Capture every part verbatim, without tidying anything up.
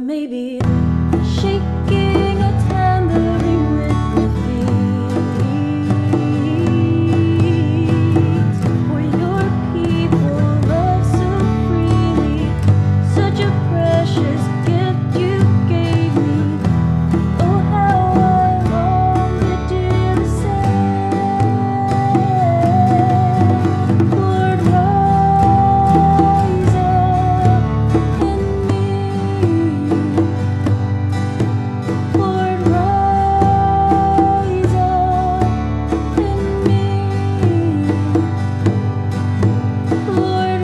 maybe shaking a tambourine with my feet. For your people love so freely, such a precious gift you gave me. Oh, how I long to do the same. Lord, rise up in me. Lord, rise up in me. Lord,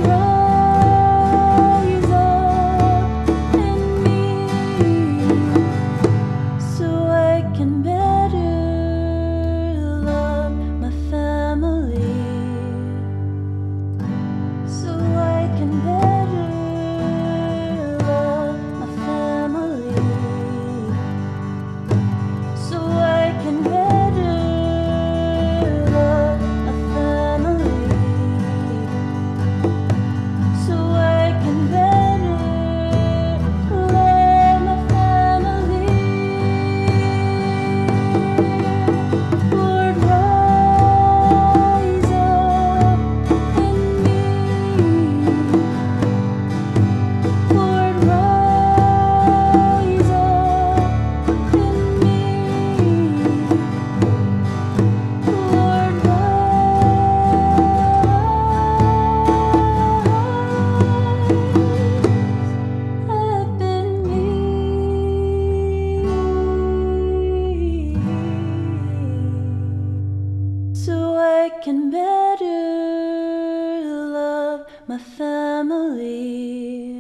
rise up in me, so I can better love my family, so I can better love my family, so I can better love my family, so I can better love my family. Lord, rise up in me. Lord, rise up in me. Lord, rise up in me, so I can better love my family.